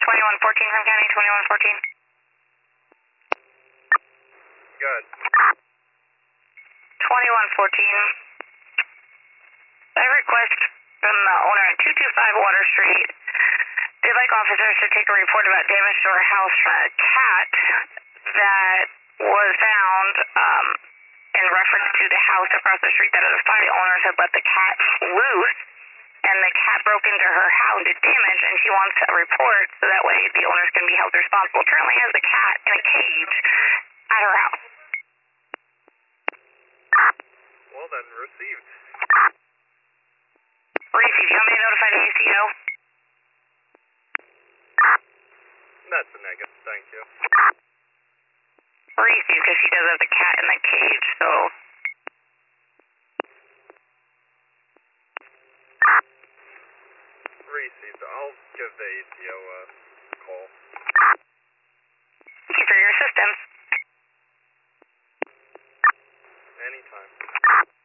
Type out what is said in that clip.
2114 from County 2114. Good. 2114. I request from the owner at 225 Water Street. They'd like officers to take a report about damage to our house from a cat that was found in reference to the house across the street that the five owners had let the cat loose, and the cat broke into her house and did damage, and she wants a report so that way the owners can be held responsible. Currently has the cat in a cage at her house. Well then, received. Received. You want me to notify the ACO? That's a negative, thank you. Received, because she does have the cat in the cage, so... Received. I'll give the ACO a call. Thank you for your assistance. Anytime.